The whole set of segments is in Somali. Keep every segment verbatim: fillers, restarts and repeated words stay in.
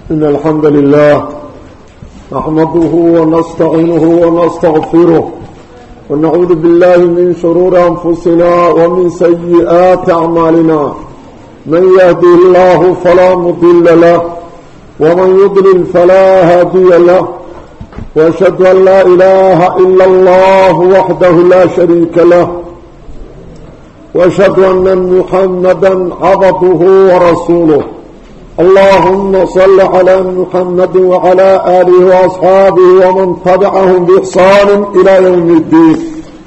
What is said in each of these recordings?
إن الحمد لله نحمده ونستعينه ونستغفره ونعوذ بالله من شرور أنفسنا ومن سيئات أعمالنا من يهدي الله فلا مضل له ومن يضلل فلا هادي له وأشهد أن لا إله إلا الله وحده لا شريك له وأشهد أن محمدا عبده ورسوله اللهم صل على محمد وعلى آله وأصحابه ومن تبعهم بإحسان إلى يوم الدين.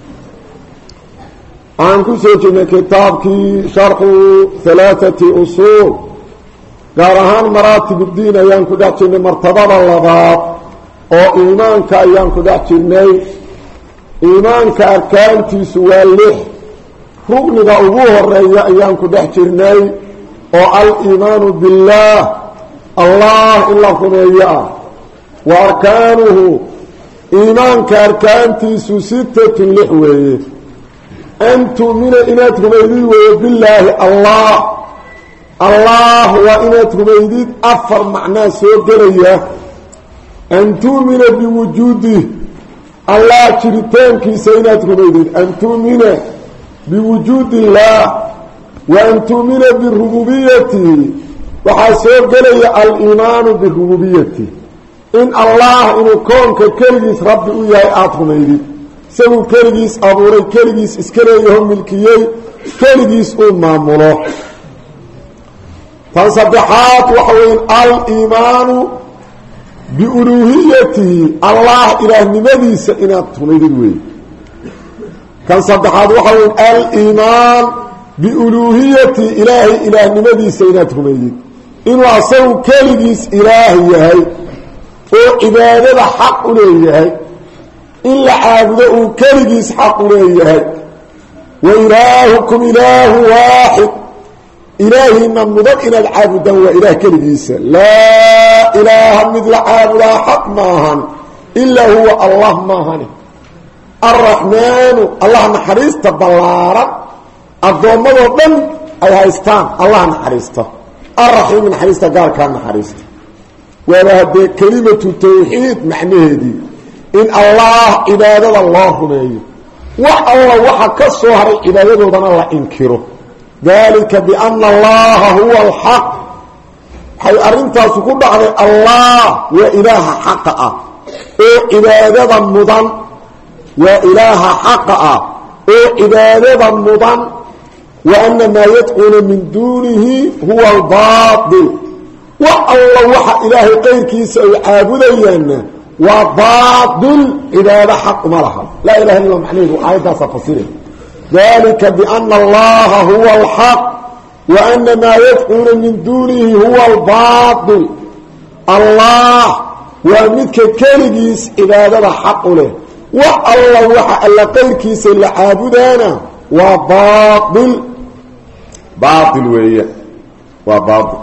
عن كسوجنا كتابك شرح ثلاثة أصول قارهان مراتب الدين أيان كدعتنا مرتبة اللغات أو إيمانك أيان كدعتنا إيمانك أركانتي سوالح رغم أبوه الرأي أيان كدعتنا والإيمان بالله الله إلا خميئة وأركانه إيمان كأركانتي ستة لحوية أن تؤمن إنات خميئة بالله الله الله وإنات خميئة أفر معنى سوء أن تؤمن بوجوده الله شريطان كيسينات خميئة أن تؤمن بوجود الله وأن تؤمن بربوبيته وحاسوب لي الإيمان بربوبيته إن الله إنه كون كالكلجيس ربي وياي آتخميدي سوى كالجيس أبوري كالجيس إسكاليهم ملكيي كالجيس أمامله فانصبحات وحوين الإيمان بألوهيته الله إله نمديس إن آتخميدي كان صبحات وحوين الإيمان بألوهية إلهي إله نمدي سيناتهم أيدي إنه أصنوا كالجيس إلهي هاي وإبادة حق ليه إلا عابده كالجيس حق ليه وإلهكم إله واحد إلهي من مضك إلى العابد وإله كالجيس لا إله مثل عابد حق ماهن إلا هو الله ماهن الرحمن الله نحريس تبالارا الضوامضو دن أي هايستان الله نحريسته الرحيم نحريسته قال كان نحريسته وهذه كلمة التوحيد معنيه دي إن الله عبادة الله نيه والله وحكى الصهر عبادة دن الله انكره ذلك بأن الله هو الحق حي أرنتها سكون بعد الله وإله حقا وعبادة مضان وإله حقا وعبادة مضان وأن ما يدعون من دونه هو الباطل والله وحى إلهي قيركي سيعابدين وباطل عبادة حق ملها لا إله إلا الله معنيه آياتها سفصيله ذلك بأن الله هو الحق وأن ما يدعون من دونه هو الباطل الله ومثل كالجيس عبادة حق له والله وحى ألا قيركي سيعابدين وباطل باطل وهي وباطل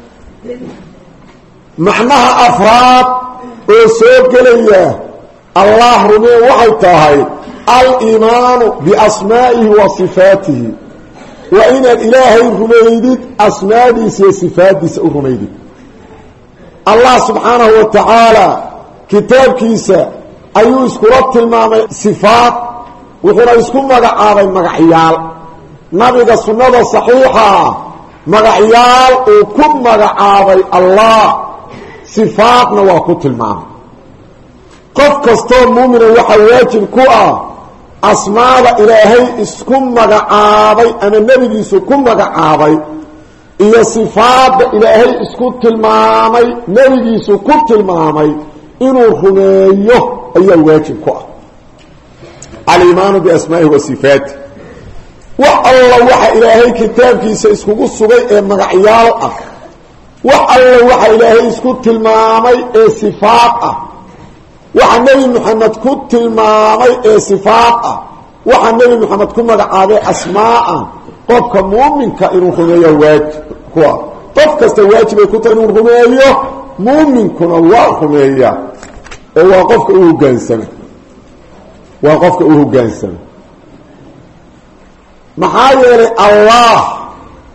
معناها أفراد وسوق ليه الله رمي وحيتها الإيمان بأسمائه وصفاته وإن الإله رميدك أسمائه وصفاته رميدك الله سبحانه وتعالى كتاب كيسا أيو اسكرت المعنى صفات وحنا يسكن مقعابي مقعيال نبي السنة الصحيحة مقعيال وكم مقعابي الله صفاتنا وكت المعنى قف كستون مؤمن وحواجب كوة أسماء إلهي اسكن مقعابي أنا النبي يسكن مقعابي إيا صفات إلهي اسكت المعنى نبي يسكت المعنى إنه خميه أي واجب كوة الإيمان بأسمائه وصفاته والله وحى إلهي كتابك سيسكو الصبي مقعيال والله وحى إلهي اسكت المامي صفات وحى النبي محمد كت المامي صفات وحى النبي محمد كت مقعابي أسماء قفك مؤمن كإنه خميه واجب قفك استواجب كت إنه خميه مؤمن كنا الله خميه هو قفك أوه قنسمه وقفك أوه قنسمه محاير الله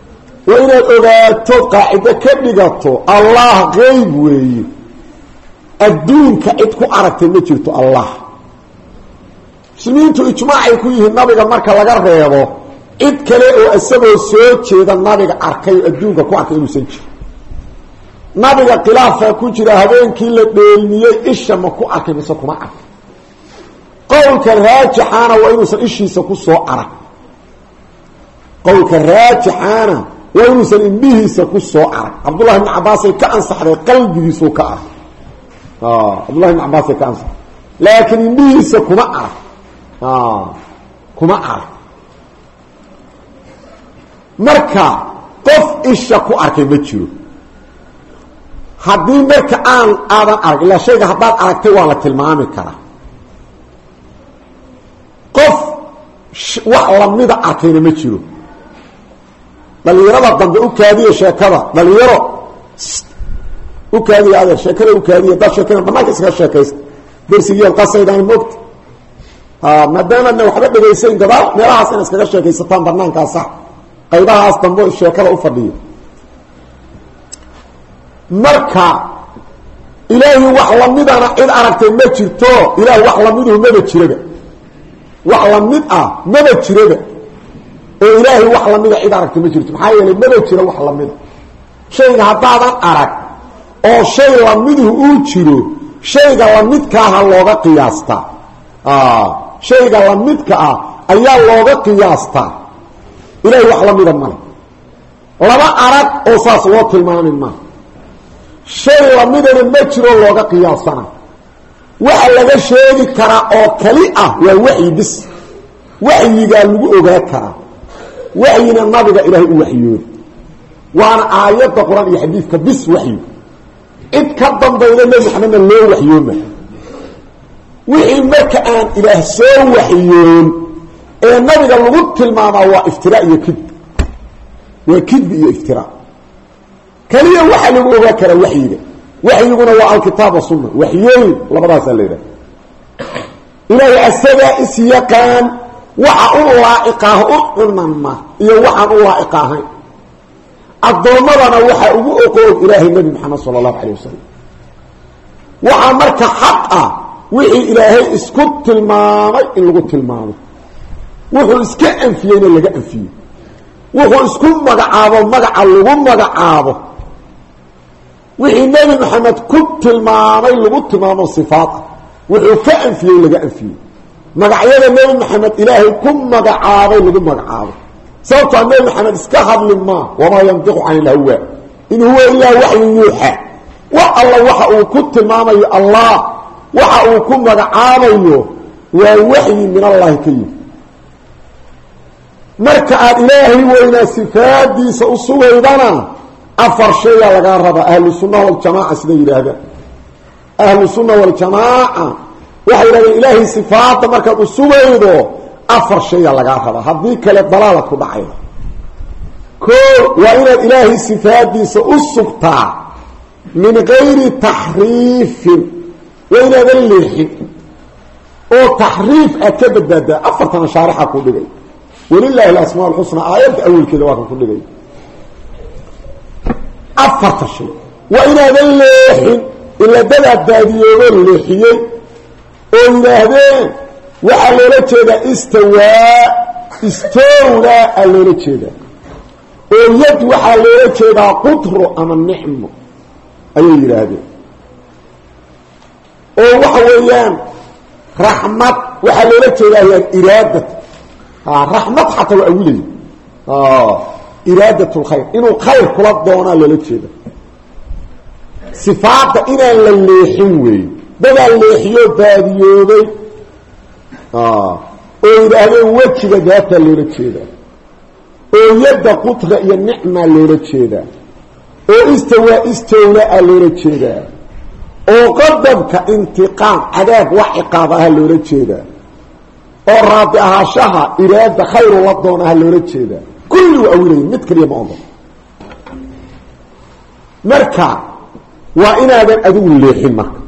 وإن الأغاتو قاعدة كبغتو الله غيب وي الدون كعدكو أركت مجرتو الله سمينتو إجماعي كويه النبي مركا لغا ريبو إد كلي أو أسابو سوچي دا النبي أركي الدون كو أركي إنو سنجي نبي قلافة كجرا هبين كيلة بيلمية إشا مكو أركي بسكو ما أركي قولك الراجحانا وإنو سن إشي سكو سو أرك قولك الراجحانا وإنو سن إنبيه سكو سو أرك عبد الله بن عباس كأنصح قلبي سو كأرك آه عبد الله بن عباس كأنصح لكن إنبيه سكو ما أرك آه كما أرك مركا قف إشا كو أركي بجيو haddii marka aan aadan arag ila shayga haddaad aragtay waa la tilmaami karaa qof wax lamida arkayna ma jiro dhalinyarada dambe u kaadiya sheekada dhalinyaro u kaadiya adeer sheekada u kaadiya dad sheekada banaanka iskaga sheekaysta darsigii qasaydaan moogta maadaama waxba dhegaysan gadaal meelahaas in iskaga sheekaysataan banaankaas sax qaybahaas dambe sheekada u fadhiyo marka ilaahi wax lamidana cid aragtay ma jirto ilaahi wax lamidu ma jiraba wax lamid ah ma jiraba oo ilaahi wax lamida cid aragtay ma jirto maxaa yeelay ma jiro wax lamida shayga hadaadan arag oo shay lamidu uu jiro shayga lamidka ah looga qiyaasta ah shayga lamidka ah ayaa looga qiyaasta ilaahi wax lamida ma laba arag oo saas loo tilmaamin ma shay lamidana ma jiro looga qiyaasana waxa laga sheegi karaa oo kali ah waa wixii bis waxiga lagu ogaa karaa waxina nabiga ilaahay u waxyooday waana aayada quraan iyo xadiiska bis waxyi id ka dambayda nabi maxamed loo waxyooma wixii marka aan ilaah soo waxyoon ee nabiga lagu tilmaamaa waa iftiraa iyo kid waa kid iyo iftiraa كليه waxa lagu ogaa kara waxiga waxiguna waa alkitaab wa sunna waxyeen labadaas leeyahay ilaahay asaga isiyaqaan waxa uu laa'iqah u cunama iyo waxa uu laa'iqahay adoomadana waxa ugu oqoon ilaahay nabi maxamed sallallahu alayhi wasallam waxa marka xaq ah wixii ilaahay isku tilmaamay in lagu tilmaamo wuxuu iska anfiyay in laga anfiyo wuxuu isku magacaabo magaca lagu magacaabo wixii nabi maxamed ku tilmaamay lagu tilmaamo sifaat wuxuu ka anfiyay laga anfiyo magacyada nabi maxamed ilaahay ku magacaabay lagu magacaabo sababta nabi maxamed iska hadlin ma wama yantiqu an al-hawa in huwa illa wahyu yuha wa allah waxa uu ku tilmaamayo allah waxa uu ku magacaabayo waa wahyi min allah kayif marka aad ilaahay weyna sifaadiisa u sugaydana afar shay laga raba ahlu sunnah wal jamaa sida yiraahdo ahlu sunnah wal jamaa waxa yiraahdo ilaahay sifaata marka u sugaydo afar shay laga raba hadii kale dalaal ku dhacay ko waa in ilaahay sifaadiisa u sugtaa min geyri tahrif wa ila dalil oo tahrif akabada afartan sharaxa ku dhigay ولله الاسماء الحسنى ايات اول كده واقف كل دي افرت شيء وان هذا اللحن الا بدا داديو اللحيه والهدين وعلى لجده استواء استولى على لجده ويد وعلى لجده قطر ام النعم اي يراده او وحويان رحمه وعلى لجده هي اراده رحمة حتى وأولي آه إرادة الخير إنه خير كل الضونا للجيدة صفات إنا لليحوي بدا الليحيو باديوبي آه وإذا وجه ذات للجيدة ويد قطر النعمة للجيدة واستوى استولاء للجيدة وقدمك انتقام عذاب وعقابها للجيدة وراضي أهاشها إرادة خير وضونها اللورجيدة كل أولين متكر يمعظم مركع وإن هذا أدو الليحين مركع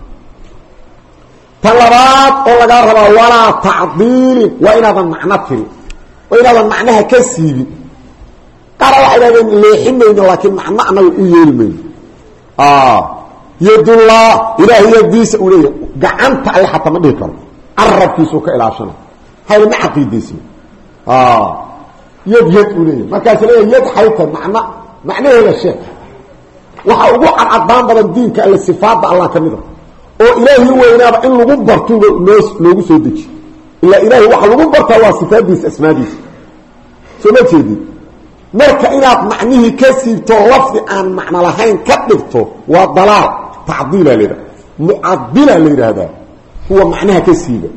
طلبات والله قربا ولا تعطيل وإن هذا معنى وإن هذا معناها كسيب قال واحد ليحمين لكن معنى ويلمين اه يد الله الهي يديس اوليه غعنت الله حتى ما ديكر عربكيسو كالاشنا هاي ما عقيدتي اه يد يد اوليه ما كانت يد حيث معنى معنى هذا الشيء waxa ugu cadaan badan diinka alla sifaada Allah kamida oo ilaahi weynaaba in lagu barto loogu soo deji illa ilaahi waxa lagu bartaa waa sifaadiisa asmaadiisa soo ma jeedi marka inaad macnihi ka siibto lafdi aan macna lahayn ka dhigto waa dalaal تعديل ليرا معدل ليرا هذا هو معناها كسيبة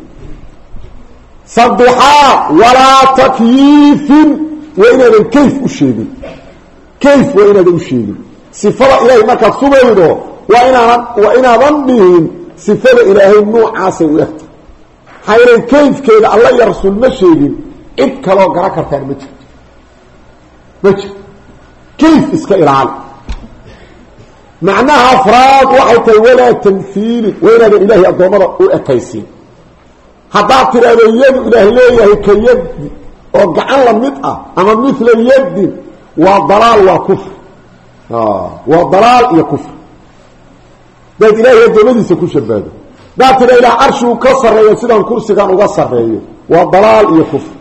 صدحاء ولا تكييف وإن هذا كيف أشيد كيف وإن هذا أشيد صفر إلهي ما كصبيره وإن وإن ظنهم صفر إلهي النوع عاسي ويخت حير كيف كذا الله يرسل مشيد إكلا قرأك ثاني مجد مجد كيف إسكائر عالم معناها افراد وحيتي ولا تمثيل وين هذا الهي الضمر واكيسين هذا ترى يد الهي كيد او غعن لميده اما مثل اليد وضلال وكفر اه وضلال وكفر ده الهي الضمديسه كشباده ده ترى الى عرش وكسر يسدان كرسي كان uga sareeyo وضلال وكفر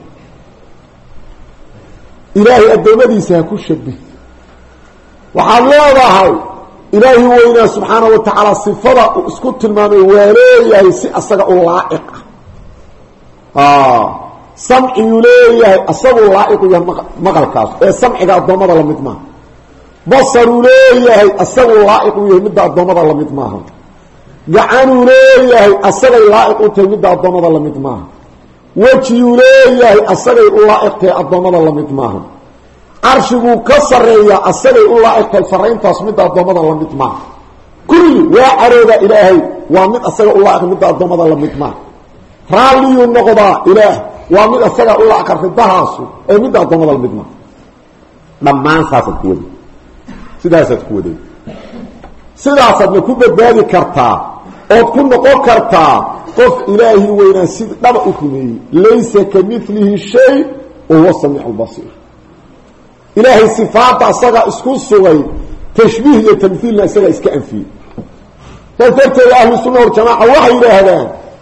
الهي الضمديسه كشبه وحالله إلهي وإنا سبحانه وتعالى صفة اسكت المامي وليه سي أصدق اللائق آه سمع يليه أصدق اللائق مغل كاس سمع إذا الضمد الله مدماه بصر يليه أصدق اللائق يهمد الضمد الله مدماه جعان يليه أصدق اللائق يهمد الضمد الله مدماه وجه يليه أصدق اللائق الضمد الله مدماه عرشبو كسريا أصلي الله إكتال فرين تصميد الضمد الله مدمع كل وعرد إلهي ومن أصلي الله إكتال الضمد الله مدمع رالي النقضاء إله ومن أصلي الله إكتال الضهاسو مد الضمد الله مدمع ممان ساسد كودي سداسد كودي سداسد نكوب بادي كرتا أو تكون نقو كرتا قف إلهي وينا سيد نبأكمي ليس كمثله شيء وهو السميع البصير إلهي صفات أصدق اسكو السوغي تشبيه يتمثيل أصدق اسكا أنفي تذكرت يا أهل السنة والجماعة وحي إلى هذا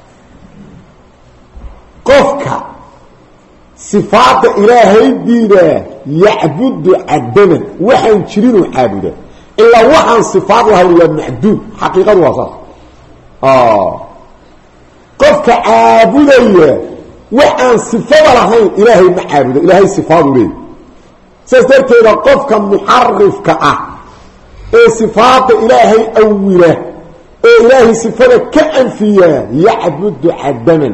قفك صفات إلهي بينا يعبد عدنا وحن تشرينه عابدا إلا وحن صفات لها هو معدود حقيقة وصف آه قفك عابدا وحن صفات لها إلهي معابدا إلهي صفات ليه سيسترت إلى قفك محرف كأه إيه صفات إلهي أوله إيه إلهي صفات كأنفية يعبد عدما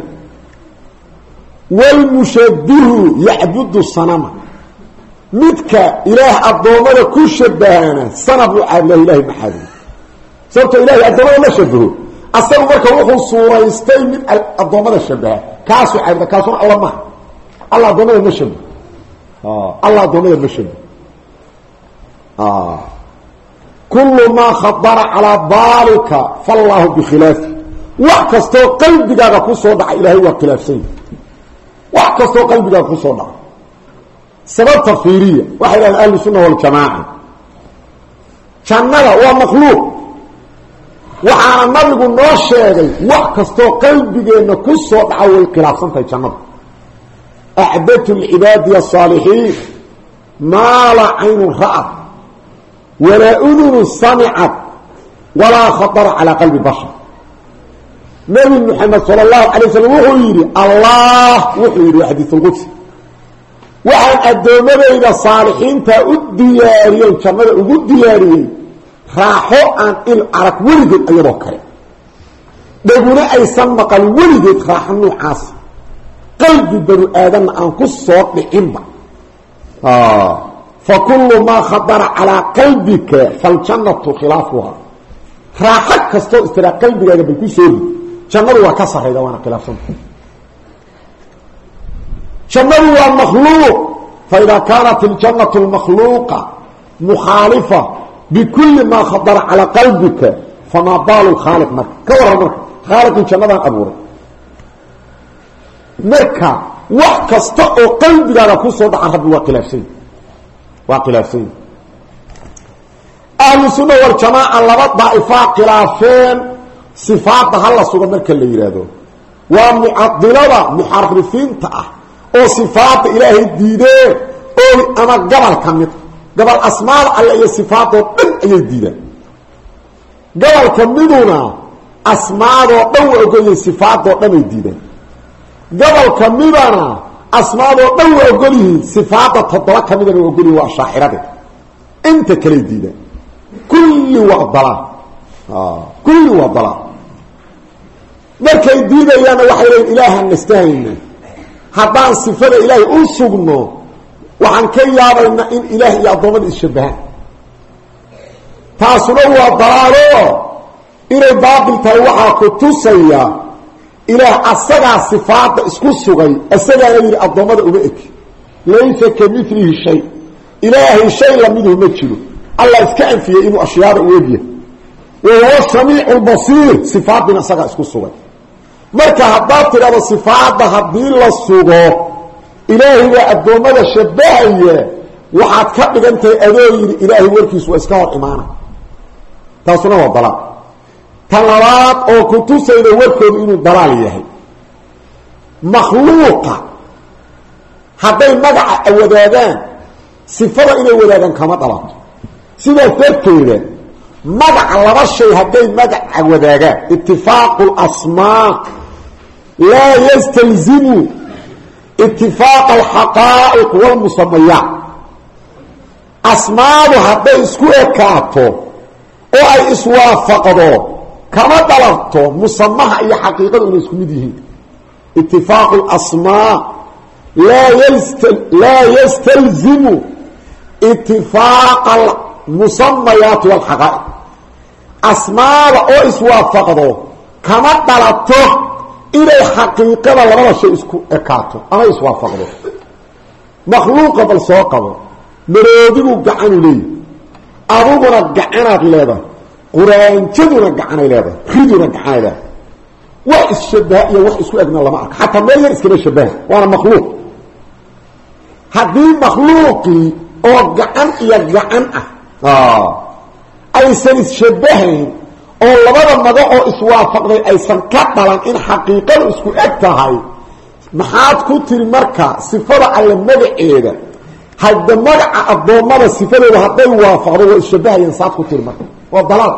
والمشبه يعبد الصنم متك إله الضوامر كل شبهانا صنب عبد إلهي محاذي صرت إلهي الضوامر لا شبهه أصلا مركا وحو صورة يستيمن الضوامر الشبهة كاسو عبد كاسو الله ما الله الضوامر لا شبه آه. الله ضمير مشب آه. كل ما خطر على بالك فالله بخلافه وحكستو قلبك كسو دع إلهي وخلاف سيد وحكستو قلبك كسو دع سبب تفسيريه واحد من اهل السنه والجماعه جنده ومخلوق وحنا نبي نو شيغي وحكستو قلبك كسو دع وخلاف سنتي جنده أعبدت العباد الصالحين ما لا عين رأت ولا أذن سمعت ولا خطر على قلب بشر نبي محمد صلى الله عليه وسلم وحيري الله وحيري حديث القدس وعن الدومة إلى الصالحين تأدياريين كما أدياريين راحوا عن العرق ولدت أيضا كريم دقونا أي سمق الولدت راح النعاس قلب بنو آدم أن كالصوت بإنبا آه. فكل ما خطر على قلبك فالجنة خلافها راحك كستو استرى قلبك بالكل سوري جنة وكسر إذا وانا خلاف سنة جنة والمخلوق فإذا كانت الجنة المخلوقة مخالفة بكل ما خطر على قلبك فما بال الخالق مك كورا مك خالق الجنة أبورك marka wax kasta oo qalbigaaga ku soo dhaca rabbi waa khilaafsan وخلافين أهل السنة والجماعة لبا ضائفة خلافين صفات هلا سوق marka la yiraahdo waa mu'addilada muharrifin ta oo sifaat ilaahi diideen oo ama gabal kamid gabal asmaa alla iyo sifaat oo dhan ay diideen gabal kamiduna asmaa oo dhan oo ogoliyay sifaat oo dhan ay diideen gabal kamidana asmaa oo dhan oo ogoliyay sifaat toddoba kamid oo ogoliyay waa shaa'irada inta kale diideen kulli waa dalal ah kulli waa dalal markay diidayaan waxay leeyihiin ilaahan nastahayna haddaan sifada ilaahay u sugno waxaan ka yaabaynaa in ilaahay iyo addoommada ishabahaan taasuna waa dalaalo inay baatil tahay waxaa ku tusaya ilaah asagaa sifaada isku sugay asagaana yidhi addoommada uma eg laysa kamilihi shay ilaahay shay lamiduhu ma jiro allah iska anfiyey inuu ashyaada u egyahay wahuwa samiicu lbasiir sifaadina asagaa isku sugay marka haddaad tidhahdo sifaadda haddii la sugo ilaahay baa addoommada shabahaya waxaad ka dhigan tahay adoo yidhi ilaahay warkiisu waa iska hor imaana taasuna waa dalaal ta labaad oo ku tusayda warkoodu inuu dalaal yahay makhluuqa hadday magaca wadaagaan sifada inay wadaagaan kama dhalato sidaas darteeda magaca laba shay hadday magaca wadaagaan itifaaqu lasmaa laa yastalzimu itifaaq alxaqaa'iq walmusamayaat asmaadu hadday isku ekaato oo ay iswaafaqdo kama dhalabto musamaha iyo xaqiiqadu inay isku mid yihiin itifaaqu lasmaa laa yast laa yastalzimu itifaaq almusamayaati walxaqaa'iq asmaada oo iswaafaqdo kama dhalato inay xaqiiqada labada shay isku ekaato ama iswaafaqdo makhluuqa bal soo qabo maroodigu gacanu leeyahy aduguna gacanaad leedahay quraanjaduna gacanay leedahay riduna gacanay leedahay wax isshabaha iyo wax isku egna lama arko xataa meel yar iskama shabaha waana makhluuq haddii makhluuqii oo gacan iyo gacan ah aysan isshabahayn oo labada magac oo iswaafaqday aysan ka dhalan in xaqiiqadu isku eg tahay maxaad ku tiri marka sifada alle magaceeda hadda magaca addoommada sifadooda hadday waafaqdo waa isshabahayaan saad ku tiri marka waa dalaal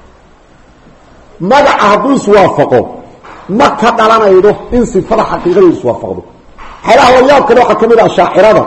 magaca hadduu iswaafaqo ma ka dhalanaydo in sifada xaqiiqadeedu iswaafaqdo xalaha la yaab kale waxaa ka mid ah shaacirada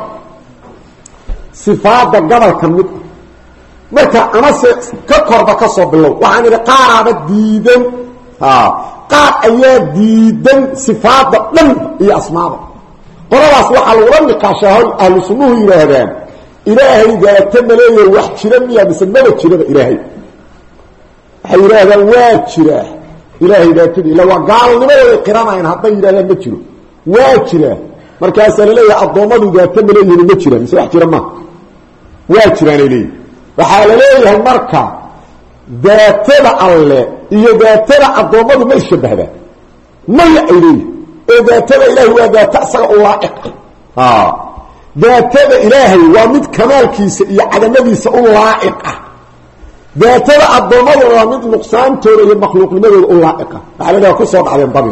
sifaada gobolka mid marka amase ka korba ka soo bilow waxaan idhi qaaraaba diidan qaar ayaa diidan sifaada dhan iyo asmaada qoladaas waxaa lagula niqaashaa ahlu sunnuhu yidhaahdaan ilaahay daata maleeyo wax jira miya mise maba jiraba ilaahay waxay yidhaahdaan waa jira ilaahay daatadii ila waa gaalnimadooday qiranayaan hadday yidhahdaan ma jiro waa jira markaasaa laleeyahay addoommadu daata maleeyihin ma jiraan mise wax jira ma waa jiraanay leeyihin waxaa la leeyahay marka daatada alle iyo daatada addoommadu ma isshabahdaan maya ay leeyihin ee daatada ilaahay waa daata isaga u laa'iq ah daatada ilaahay waa mid kamaalkiisa iyo cadamadiisa u laa'iq ah daatada addoommaduna waa mid nuqsaantooda iyo makhluuqnimadooda u laa'iqa waxaa la leeyahay ku soo dhacdeen dabi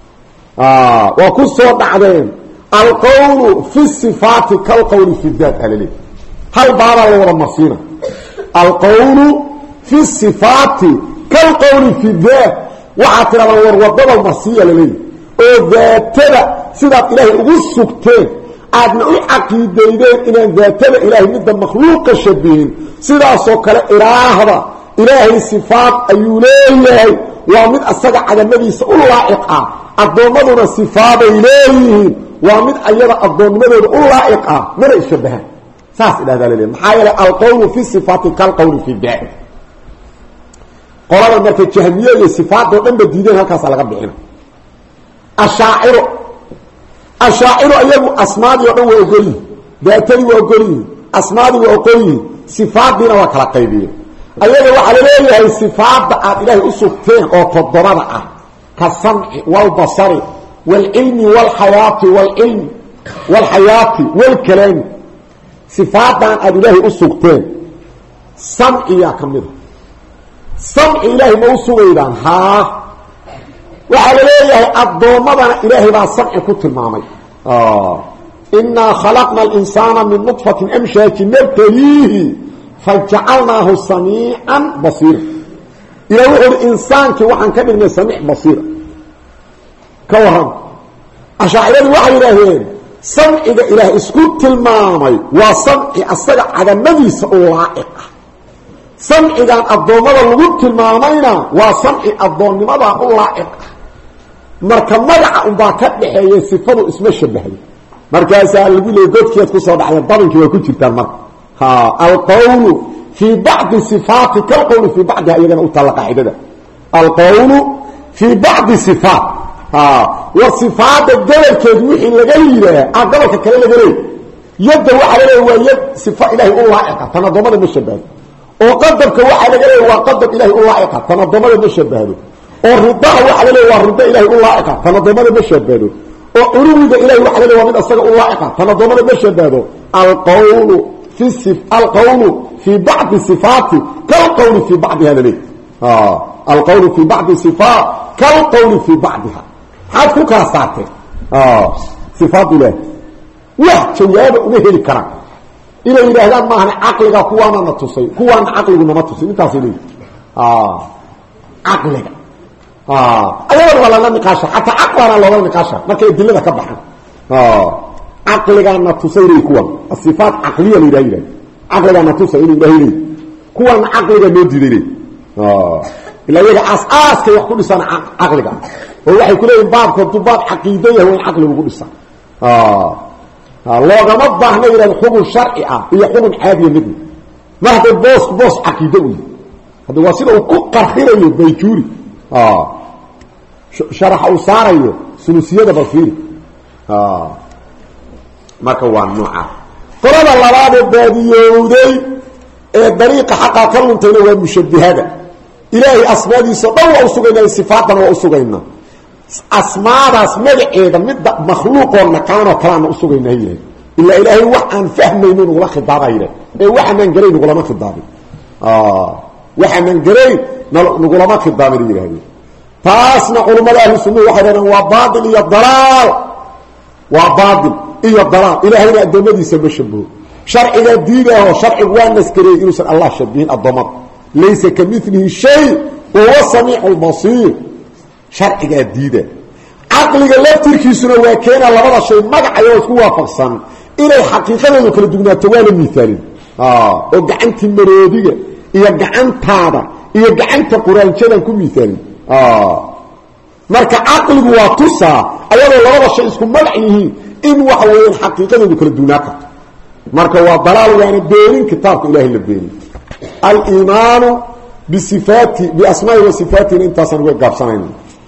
waa ku soo dhacdeen alqawlu fi sifaati kalqawli fi daat alaleey hal baabaa la wada marsiina alqawlu fi sifaati kalqawli fi daat waxaa tidhahdaan war wadada marsiya laleeyahy oo daatada sidaad ilaahay ugu sugteen aadna u caqiidaydeen inaan daatada ilaahay midda makhluuqa shabihin sidaasoo kale ilaahda ilaahay sifaad ayuu leeyahay waa mid asaga cadamadiisa u laa'iq ah addoommaduna sifaaday leeyihiin waa mid ayada addoonnimadooda u laa'iq ah mana ishabahaan saas idhahdaa laleeyahy maxaa yeelay alqawlu fi sifaati kalqawli fi daat qolada marka jahmiye iyo sifaadoo dhan ba diideen halkaasaa laga bixina ashaaciro ashaaciro ayagu asmaadii o dhan waa ogol yihin daatadii waa ogol yihin asmaadii waa ogol yihin sifaadiina waa kala qaybiyeen ayaga waxaa laleeyahay sifaadda aad ilaahay u sugteen oo toddobada ah ka samci waalbasari waalcilmi waalxayaati waalcilmi waalxayaati waalkalaami sifaadan aad ilaahay u sugteen samciya kamida samci ilaahay ma u sugaydaan haa waxaa la leeyahay addoommadana ilaahay baa samci ku tilmaamay inaa khalaqna alinsaana min nudfatin amshaaji nabtaliihi fajacalnaahu samiican basiira ilah wuxuu uhi insaankii waxaan ka dhignay samiic basiira ka waran ashaaciradu waxay yidhaahdeen samciga ilaah isku tilmaamay waa samci asaga cadamadiisa u laa'iq ah samcigan addoommada lagu tilmaamayna waa samci addoonnimadaa u laa'iq ah marka magaca unbaa ka dhaxeeya sifadu isma shabahdo markaasaa lagu leeyay godkeed kusoo dhacday dabinkii way ku jirtaan marka ha alqawlu fii bacdi sifaati kalqawli fii bacdiha iyagana u taalla qaacidada alqawlu fii bacdi sifaat ha war sifaada gobolkeed wixii laga yidhaah a gobolka kale laga leey yadda waxaa laleeya waa yad sifa ilaahay u laa'iqa tan addoommada ma shabahdo oo qadabka waxaa laga leeya waa qadab ilaahay u laa'iqa tan addoommada ma shabahdo oo ridaha waxaa la leeya waa rida ilaahay u laa'iqa tan addoommada ma shabahdo oo culuwiga ilahay waxaa la leeya waa mid asaga u laa'iqa tan addoommada ma shabahdo alqawlu fi alqawlu fii bacdi sifaati kalqawli fii bacdiha la leey alqawlu fii bacdi sifaat kalqawli fii bacdiha maxaad ku kala saartay sifaat ilaah wax jawaaba uma heli karaan inay yidhaahdaan maahan caqliga kuwaana na tusay kuwaana caqligu nama tusay intaasay leeyihi caqliga ayagana waa lala niqaasha xataa caqlana loola niqaasha markay adilada ka baxaan caqligaana tusay leey kuwan asifaat caqliya la yidhaha yidhahda caqligaana tusay inuu ilahay leey kuwaana caqliga noo diiday leey ilaa iyaga aas-aaskay wax ku dhisaan caqliga oo waxay ku leeyihin baabka hadduu baab caqiido yahay waa in caqligu ku dhisan loogama baahna yidhahda xugun sharci ah iyo xugun caadiya midna mar hadday boos boos caqiido u yahy hadda waa sida uu ku qarxirayo bayjuuri sharaxa uu saarayo sulusiyada balfiiri marka waa nooca qolada labaadee baadiyowday ee dariiqa xaqaa ka luntayna waa mushabihada ilaahay asmaadiisa dhan waa usugaynaa sifaadana waa usugaynaa asmaadaas magaceeda midda makhluuqoo nakaanoo kaleana usugaynaa yahay ilaa ilaahay wax aan fahmayno nagula khidaabaa yidhah ee waxaanaan garayn nagulama khidaabin waxaanaan garayn nagulama khidaabin yidhahdeen taasna culammada ahlu sunnuhu waxay dhahdeen waa baatil iyo dalaal waa baatil iyo dalaal ilaahayna addoommadiisa ma shabaho sharcigaa diidaaho sharcigu waa naskariyey inuusan allah shabihin addoommada laysa ka milihi shay wahuwa samiicu lbasiir sharcigaa diida caqliga laftirkiisuna waa keena labada shay magacayoo isku waafaqsan inay xaqiiqadoodu kala dugnaato waa la miaalin oo gacantii maroodiga iyo gacantaada iyo gacanta quraanjadan ku miaalin marka caqligu waa tusaa ayadoo labada shay isku magac yihiin in waxa weeyaan xaqiiqadoodu kala dugnaa karto marka waa dalaal waana beenin kitaabka ilaahay la beenin aliimaanu bisifaati biasmaa'i wa sifaatihi intaasaan uga gaabsanayna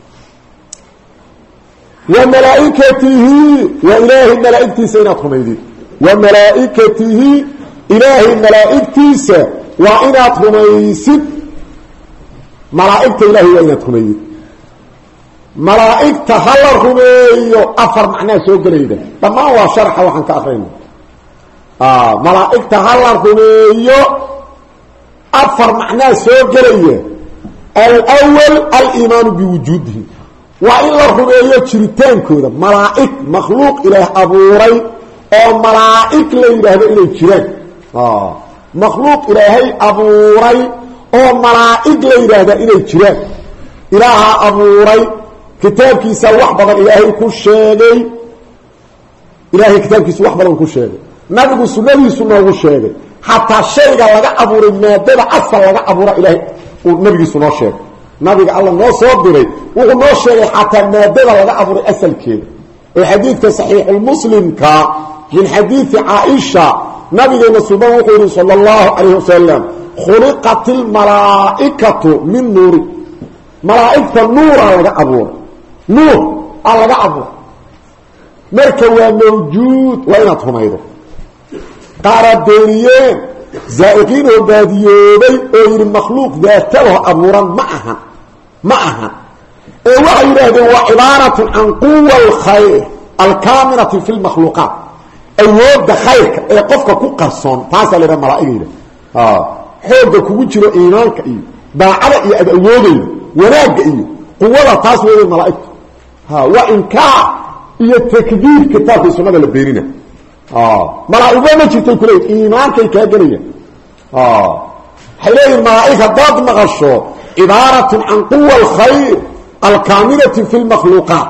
wa malaaikatihi wa ilaahay malaaigtiisa inaad rumaydid wa malaaikatihi ilaahay malaaigtiisa waa inaad rumaysid malaaigta ilahay waa inaad rumaydid malaaigta hala rumeeyo afar macnaa soo gelayda dhammaan waa sharaxa waxaan ka akrayna malaaigta hala rumeeyo afar macnaa soo gelaya alwal aliimaanu biwujuudihi waa in la rumeeyo jiritaankooda malaa'ig makhluuq ilaah abuuray oo malaa'ig la yidhaahdo inay jiraan makhluuq ilaahay abuuray oo malaa'ig la yidhaahda inay jiraan ilaaha abuuray kitaabkiisa wax badan ilaahay ku sheegay ilaahay kitaabkiisa wax badan ku sheegay nabigu sunnadiisu noogu sheegay xataa shayga laga abuuray maadada asal laga abuura ilaahay uu nabigiisu noo sheegay nabiga alla noo soo diray wuxuu noo sheegay xataa maadada laga abuuray asalkeeda oo xadiidka saxiixulmuslimka min xadiidi caaisha nabigeena suban wuxuu yihi sala allahu calayhi wasalam khuliqat ilmalaa'ikatu min nuuri malaa'igta nuuraa laga abuuray nuur aa laga abuuray marka waa mawjuud waa inaad rumaydo qaara beeniyeen zaa'iqiin oo baadiyoobay oo yidhi makhluuq daatadaho abuuran ma ahan ma ahan ee waxay yidhaahdeen waa cibaaratun can quwa alkhayr alkaaminati fi lmakhluuqaat awooda khayrka ee qofka ku qarsoon taasa la malaa'igayda ah xooga kugu jiro iimaanka iyo daacada iyo awoodayda wanaaga iyo quwada taas weeye malaa'igtu ha wa inka iyo takdiib kitaabka sunnada la beenina ah malaa'igu ma jirto kulay iimaankay ka galaya ah حليه الملائكة ضد مغشو عبارة عن قوة الخير الكاملة في المخلوقات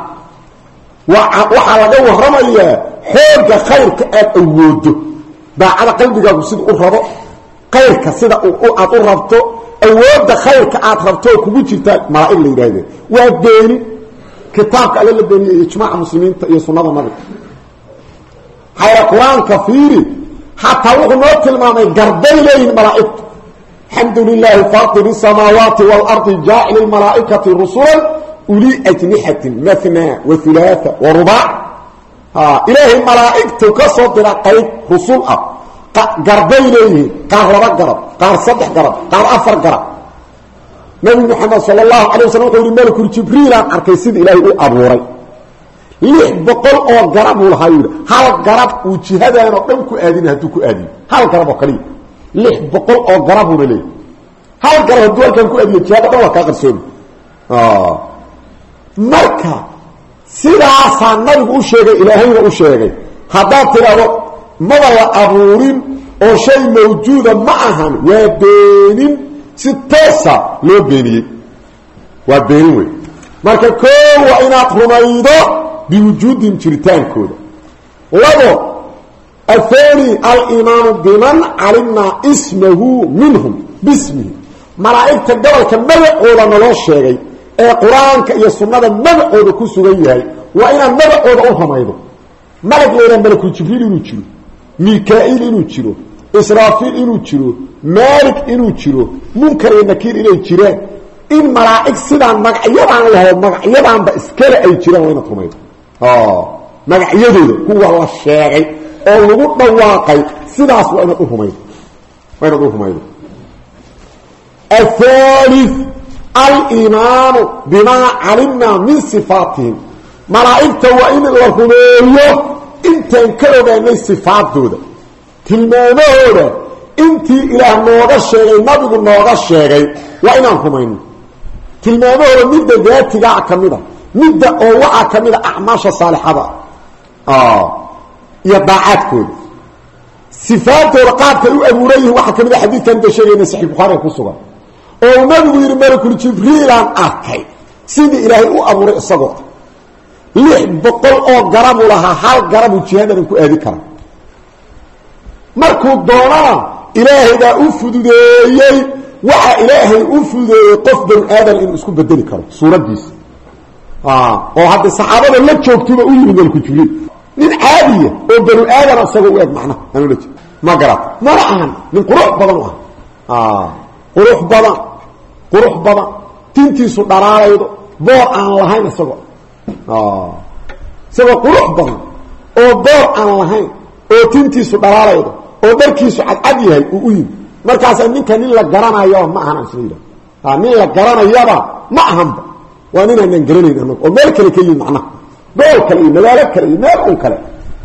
وحال قوة رمية حوق خير كأوده بعد قلبك أصيد أرهبه خير كسيد أرهبته أود خير كأرهبته كبوتي ملائكة اللي جايده وابديني كتابك على اللي يجمع المسلمين يصنع النبي حيا قرآن كثير حتى وغنوات المامي قردين لين الملائكة الحمد لله فاطر السماوات والأرض جاعل الملائكة رسلا أولي أجنحة مثنى وثلاثة ورباع آه. إلهي الملائكة كصدر قيد رسول أب قربين إليه قار ربا قرب قار صدح قرب قار أفر قرب نبي محمد صلى الله عليه وسلم يقول الملك جبريل أركي سيد إلهي أبوري ليه بقول أو قرب والهايول هل قرب وجهده نقومك آدين هدوك آدين هل قرب وقليل ليه بقول أو قربوا ليه هل قرب الدول كان كو أدلي جهاد الله كاقرسون آه مركا سيداسا النبي أشيغي إلهينا أشيغي هذا ترى مضى أبورين أو شيء موجودا معهم وبينين ستاسا لو بيني وبينوي مركا كو وإنات رميضة بوجود شريطان كودا لابو الثاني الإيمان بمن علمنا اسمه منهم باسمه ملائكة الدول كمبعوضة نلو الشيغي اي قرآن كأي السنة مبعوضة كسوغيهي وإن مبعوضة أفهم أيضا ملك ليلة ملك جبريل إنو تشيرو ميكائيل إنو تشيرو إسرافيل إنو تشيرو مالك إنو تشيرو منكر النكير إنو تشيران إن ملائك سيدان مقعيبان لها مقعيبان بإسكالة أي تشيران وإن أفهم أيضا آه مقعيبان هو الله الشيغي oo lagu dhawaaqay sidaas waa inuu humayo waa inuu humayo الثالث الإيمان بما علمنا من صفاتهم ملائكة وإن الرحمية انت انكروا بأن الصفات دودا تلمانه هذا انت إله نوغا الشيغي نبغ نوغا الشيغي وإن همين تلمانه هذا مدى ذاتي قاع كميدا مدى أوعى كميدا أعماش صالحة آه يضاعات كود صفات ورقات يو أبوريه واحد كميدا حديث كان تشيغي صحيح البخاري كسوغا oo nabigu yiri malakul jibriil aan arkay sidii ilaahay u abuuray isagoo lix boqol oo garab laha hal garab jihadan ku aadi kara markuu doonaa ilaahay da u fududeeyay waxa ilaahay u fududeeyay qof bani aadam in isku bedeli karo suuradiisa ah oo hadda saxaabada la joogtaba u yiri malakul jibriil nin caadiye oo bani aadam asagoo u eeg macna aan la jeedo ma garab ma aan nin qurux badan ah qurux badan qurux badan tintiisu dharaaydo boor aan lahayn isago ah isago qurux badan oo boor aan lahayn oo tintiisu dharaaydo oo dharkiisu cad cad yahay uu u yimid markaas ninka nin la garanayo ma ahan asriida ah nin la garanayaba ma ahanba waa nin aan garanayn annagu oo meel kale ka yimid macna bool kale iyo magaalo kale iyo meel un kale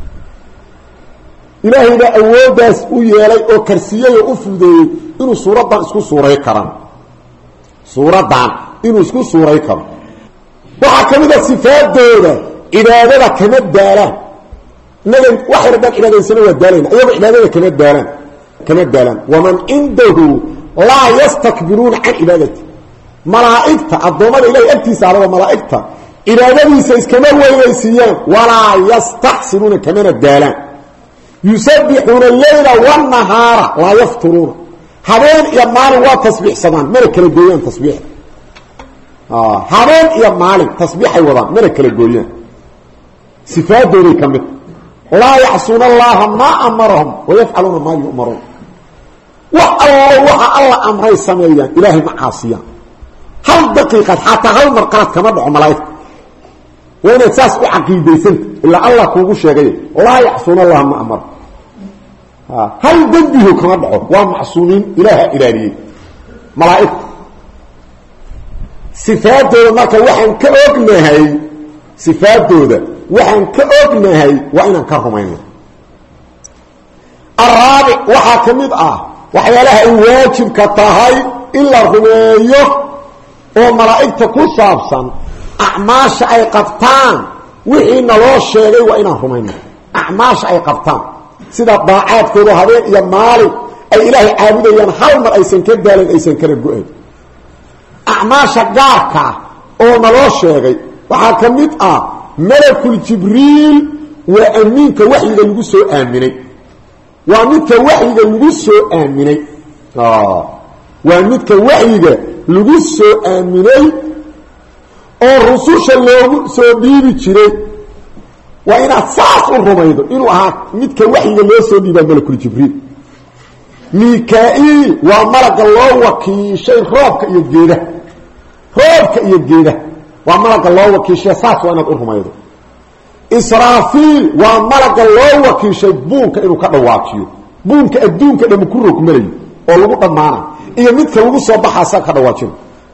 ilaahay baa awoodaas u yeelay oo karsiyay oo u fudeeyay inuu suuradan isku suuray karaan suuradan inuu isku suuray karo waxa kamida sifaadooda ibaadada kama daalaan nadan waxa radan ibaadaysan waa daalayna ayaga ibaadada kama daalaan kama daalaan waman indahu la yastakbiruna an ibadati malaa'ikta adoomada ilaahay agtiisa aba malaa'ikta ibaadadiisa iskama weynaysiiyaan wala yastahsinuna kama daalaan يسبحون الليل والنهار لا يفترون هذين يا مالك وتصبيح صدان ملك الجويان تصبيح اه هذين يا مالك تصبيح وضان ملك الجويان صفات دوري كمل لا يعصون الله ما امرهم ويفعلون ما يؤمرون والله وحا الله امر السماويات الهي معاصيا هل دقيقه حتى هل مرقات كما دعوا ملائكه وين اساس عقيدتين الا الله كوغو شيغay لا يعصون الله ما امر هل ذنبه كما دعوا ومعصومين اله الهي ملائكه صفاتهم ما كان كاوغنahay صفاتهم waxaan ka ognahay waa inaan ka rumayno waxaa ka mid ah waxyaalaha ay waajibka tahay in la rumeeyo oo malaa'igta ku saabsan acmaasha ay qabtaan wixii naloo sheegay waa inaan rumayno acmaasha ay qabtaan sida daacaadkooda habeen iyo maalin ay ilaahay caabudayaan hal mar aysan ka daalin aysan kala go-ayn acmaasha gaarka oo naloo sheegay waxaa ka mid ah malakul jibriil waa amiinka waxyiga lagu soo aaminay waa midka waxyiga lagu soo aaminay waa midka waxyiga lagu soo aaminay oo rususha loogu soo dhiibi jiray waa inaad saas u rumaydo inuu ahaa midka waxyiga loo soo dhiibaa malakul jibriil mika-iil waa malaga loo wakiishay roobka iyo geedaha roobka iyo geedaha waa malaga loo wakiishay saas waa inaad u rumaydo israafiil waa malaga loo wakiishay buunka inuu ka dhawaajiyo buunka adduunka dhammu ku rogmalayo oo lagu dhammaana iyo midka lagu soo baxaasa ka dhawaajino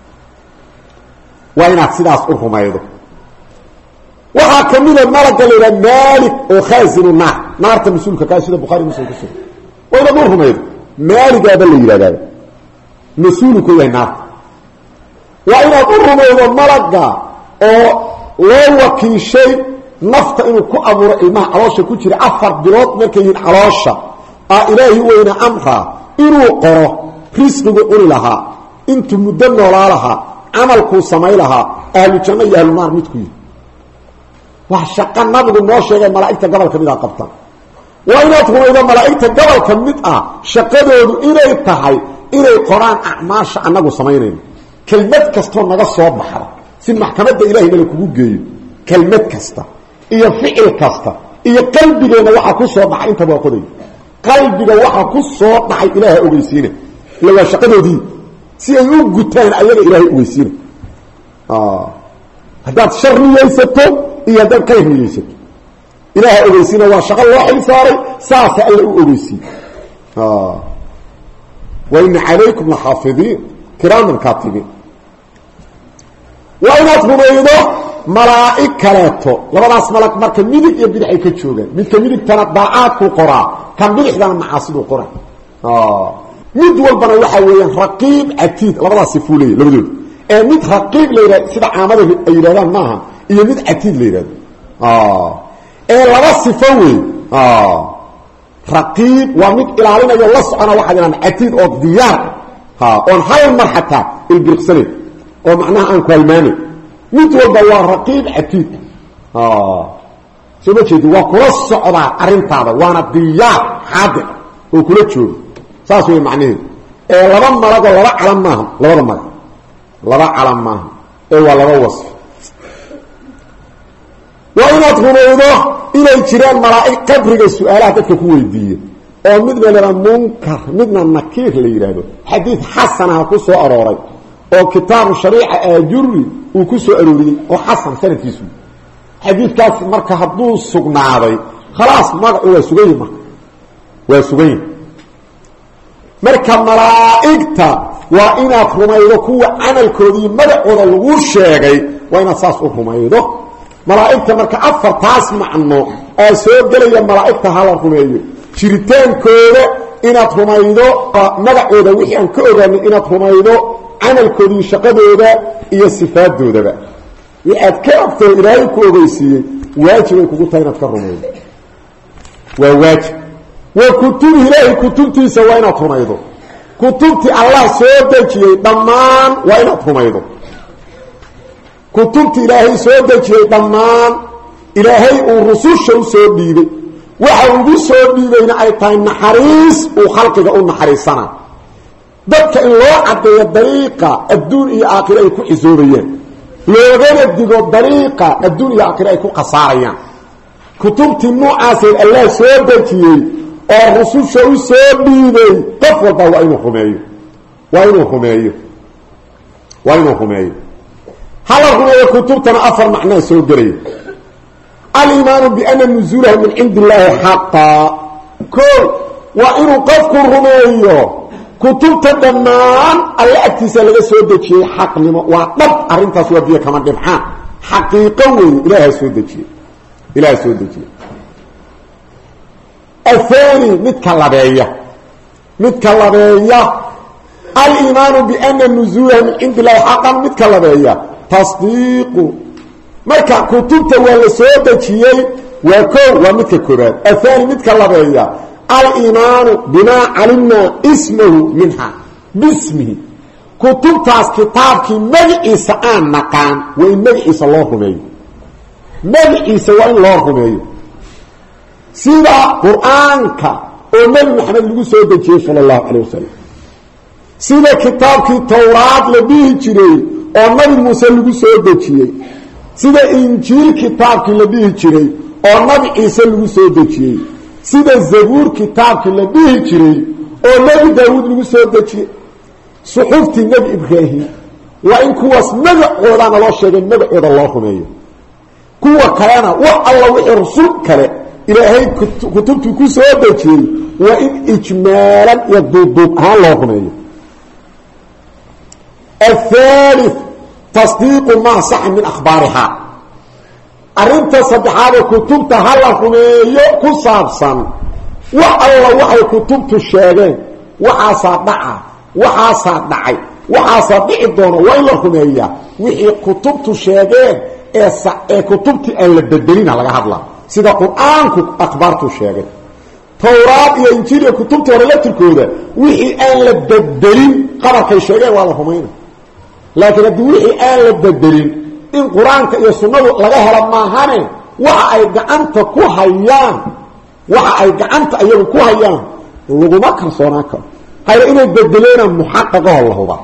waa inaad sidaas u rumaydo waxaa ka mida malaga la yidhaha maalik oo khaasinu naar naarta mas-uulka kaa sida bukhaari muslim ku sugan waa inaad u rumaydo maaligaaba la yidhahdaa mas-uulu ka yahay naarta waa inaad u rumaydo malaga oo loo wakiishay nafta inuu ku abuuro ilmaha caloosha ku jira afar bilood markay yihiin caloosha aa ilaahi weyna amraa inuu qoro risqigu cuni lahaa intuu muddo noolaa lahaa camalkuu samay lahaa ahlu janno iyo ahlu naar midku yihi waa shaqo nabigu noo sheegay malaa'igta gobolka mid a qabtaan waa inaad rumaydo malaa'igta gobolka mid ah shaqadoodu inay tahay inay qoraan acmaasha annagu samaynayno kelmad kastoo naga soo baxda si maxkamadda ilahay nala kugu geeyo kelmad kasta iyo ficil kasta iyo qalbigeena waxa ku soo baxay intaba waa qoday qalbiga waxa ku soo dhacay ilaahay ogeysiina ila waa shaqadoodii si ay u gutaan ayaga ilaahay ogeysiina ah hadaad shar niyeysato iyo hadaad khayr niyeysato ilaahay ogeysiina waa shaqo loo xil saaray saasa alla u ogeysiin ah wa inna calaykum laxaafidiin kiraaman kaatibiin waa inaad rumaydo malaa'ig kaleeto labadaas malag marka midig iyo bidix ay ka joogaan midka midigtana daacaadku qoraa kan bidixdana macaasiduu qoraa mid walbana waxaa weeyaan raqiib catiid labadaas sifuu leeyahy labadooda ee mid raqiib la yidhahdo sida caamada ay yidhahdaan maaha iyo mid catiid la yidhahdo ee laba sifo wey raqiib waa mid ilaalinayo la socona waxaa yidhahdaan catiid oo diyaar oon hal mar xataa ilbiriqsanayn oo macnaha aan ku halmaanayn mid walba waa raqiib catiid soo ma jeedi waa kula socdaa arrintaada waana diyaar xaadir oo kula jooga saas wey macnaheedu ee laba malagoo laba calam maaha labada malag laba calam maaha ee waa laba wasf waa inaad rumaydo inay jiraan malaa'ig qabriga su-aalaha dadka ku weydiiya oo midna laa munkar midna nakiir la yidhaahdo xadiid xasanaha ku soo arooray oo kitaabu shariica aajuri uu ku soo arooriyey oo xasan sanadkiisu xadiidkaas marka hadduu sugnaaday khalaas magacu waa sugan yihi marka waa sugan yihi marka malaa'igta waa inaad rumaydo kuwa camalkoodii magacooda lagu sheegay waa inaad saas u rumaydo malaa'igta marka afartaas macno aa soo gelaya malaa'igta hala rumeeyo jiritaankooda inaad rumaydo magacooda wixii aan ka ogaanay inaad rumaydo camalkoodii shaqadooda iyo sifaaddoodaba waxaad ka ogtay ilaahay ku ogeysiiyey waajibay kugu tahay inaad ka rumaydo waa waajib wa kutubi ilaahay kutubtiisa waa inaad rumaydo kutubtii allah soo dejiyey dhammaan waa inaad rumaydo kutubtii ilaahay soo dejiyey dhammaan ilaahay uu rususha u soo dhiibay waxa ugu soo dhiibayna ay tahay naxariis uu khalqiga u naxariisana dadka in loo cadeeyo dariiqa adduun iyo aakhiro ay ku xisoobayaan loogana digo dariiqa adduun iyo aakhiro ay ku khasaarayaan kutubtii noocaasee allah soo dejiyey oo rususha u soo dhiibay qof walba waa inuu rumeeyo waa inuu rumeeyo waa inuu rumeeyo hala rumeeyo kutubtana afar macnaa soo gelaya aliimaanu biana nuzuulaha min cindi illaahi xaqaa ko waa inuu qofku rumeeyo kutubta dhammaan alla agtiisa laga soo dejiyey xaqnimo waa dhab arrintaas waa biyo kama dhibxaan xaqiiqo weeye ilaaha soo dejiyey ilaaha soo dejiyey athani midka labeeya متكلبية الإيمان بأن النزول من عند الله حقا متكلبية تصديق مركع كتبت ولا سودتي وكو ومتكبات الثاني متكلبية الإيمان بما علمنا اسمه منها باسمه كتبتاس كتابك مجئيس آن مقام وإن مجئيس الله رميه مجئيس وإن الله رميه سيدا قرآنك ونبي محمد لقو سودتي صلى الله عليه وسلم سيدا كتابك التوراة لبيه جري ونبي موسى لقو سودتي سيدا إنجيل كتابك لبيه جري ونبي عيسى لقو سودتي سيدا الزبور كتابك لبيه جري ونبي داود لقو سودتي صحفت النبي إبراهيم وإن كواس مدعوذان الله الشيء مدعوذ الله خميه كوا كلانا والله وحي رسول كلا إلهي كتبت كسودتي وإن إجمالا يضبط الله خميه الثالث تصديق ما صح من أخبارها أرنت صدحات كتبت هلا خميه كصابصا والله وحي كتبت الشيء وعصى دعا waxaa dhacay waxaa dhici doona way la rumeeyaa wixii kutubtu sheegeen ee ee kutubtii aan la bedelina laga hadlaa sida quraanku akhbaartu sheegay tawraat iyo injiil iyo kutubta hore la tirkooda wixii aan la bedelin qabarkay sheegeen waa la rumeeyna laakiin haddii wixii aan la bedelin in quraanka iyo sunnadu laga helo maahane waxa ay gacanta ku hayaan waxa ay gacanta ayagu ku hayaan laguma kalsoonaan karo هاي إنه بدلنا محققه الله هو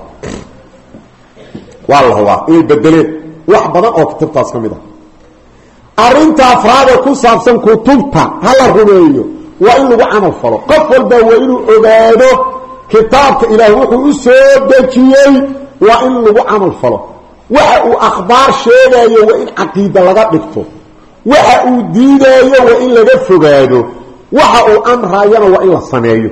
والله هو إنه بدلين وحبنا أو كتبتها سكمدة أرنت أفراد كسابسا كتبتها هلا الرمية وإنه عمل فرق قفل بوإنه أباده كتابك إله وحو أسودكي وإنه عمل فرق وحو أخبار شيئا وإن عقيدة لغا نكتب وحو دينيا وإن لغا فقاده وحو أمرها ينا وإن لصنايه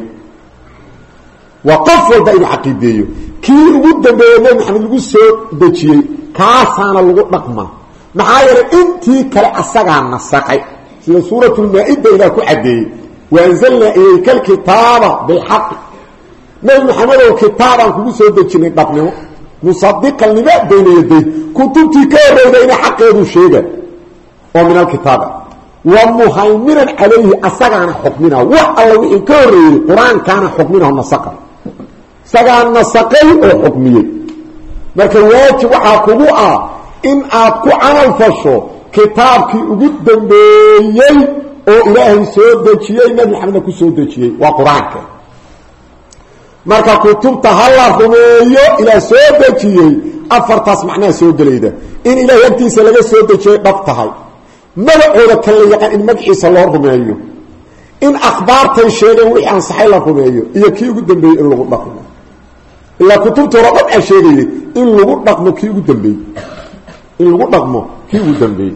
وقفل بين عقيديه كي ودا بين محمد لو سو دجيه كاسانا لو دقما maxaa intii kale asaga nasaqay sida suuratul maa'ida ila ku cadeey waanzalna ilayka kitaaba bil haqq nabi maxamed oo kitaaban kugu soo dejinay dhabnimo musaddiqan lima bayna yaday kutubti ka reeyay xaqeedu sheega oo min alkitaaba wa muhaiminan alayhi asagana hukmina wa alla wixii ka reeyay quraan kana hukmina nasaqa sagaan nasaqay oo xukmiyay marka waajib waxa kugu ah in aad ku amal fasho kitaabkii ugu dambeeyay oo ilaahay soo dejiyay nabi maxamed ku soo dejiyay waa quraanka marka kutubta halla rumeeyo ila soo dejiyay afartaas macna soo galeeyda in ilaahay agtiisa laga soo dejiyay dhabtahay magacooda kale yaqaan in magaciisa loo rumeeyo in akhbaartay sheegeen wixii aan saxay la rumeeyo iyo kii ugu dambeeyay in lagu dhaqmo ila kutubta rabbi ay sheegay in lagu dhaqmo kii ugu dambeeyay in lagu dhaqmo kii ugu dambeeyay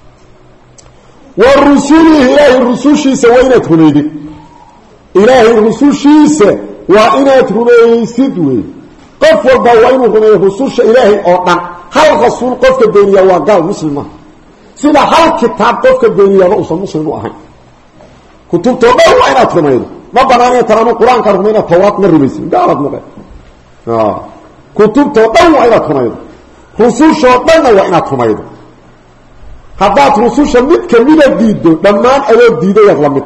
والرسول إلهي الرسوشيسة وإنات هنيدك إلهي الرسوشيسة وإنات هنيسد وين قف والبا وإنه هنيه الرسوش إلهي أعطان هل رسول قفك الدنيا وقال مسلمة سيدا هل كتاب قفك الدنيا رؤوس مسلم أهين كتب توقع وإنات هنيدك ما بناني ترى من قرآن كرمينة طوات من رميسين قالت مغير آه. كتب توقع وإنات هنيدك رسوش أعطان وإنات هنيدك haddaad rususha mid kamida diido dhammaan adood diiday ayaad la mid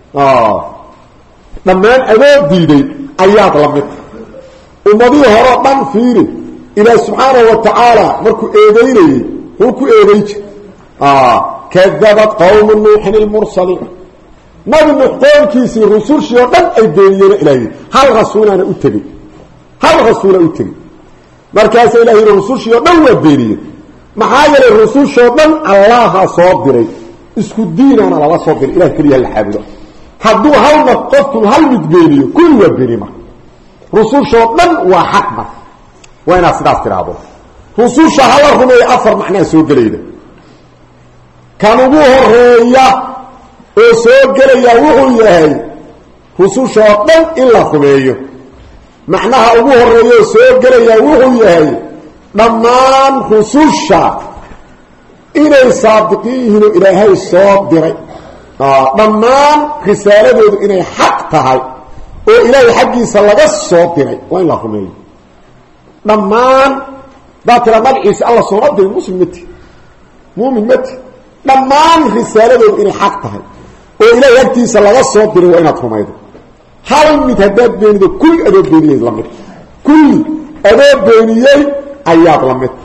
dhammaan adood diiday ayaad la mid ummadii hore dhan fiiri ilaahi subxaanahu wa tacaala markuu eedeynayey wuu ku eeday jir kadabat qawmu nuuxin ilmursaliin nabi nuux qoomkiisii rusushii oo dhan ay beeniyeen ilaahi hal rasuulaana u tegey hal rasuula u tegey markaas ilaahi rusushii oo dhan waa beeniyeen maxaa yeelay rususho dhan allaha soo diray isku diinana la soo diray ilaahay kaliya la xaabido hadduu hal mar qofku hal mid beeniyo kullu waa beenima rususho dhan waa xaqba waa inaad sidaas tiraahdo rususha hal rumeey afar macnaa soo galayda kan ugu horeeya oo soo galaya wuxuu yahay rususho dhan in la rumeeyo macnaha ugu horeeya oo soo galaya wuxuu yahay dhammaan rususha inay saadiqiin ilaahay soo diray dhammaan risaaladoodu inay xaq tahay oo ilaahay xaggiisa laga soo diray waa in la rumeeyo dhammaan daatira magciisa alla soo diray muslim mati muumin mati dhammaan risaaladoodu inay xaq tahay oo ilaahay xaggiisa laga soo diray waa inaad rumaydo hal mid haddaad beenido kulli adoo beeniyey la mid kulli adoo beeniyey ayaad la mid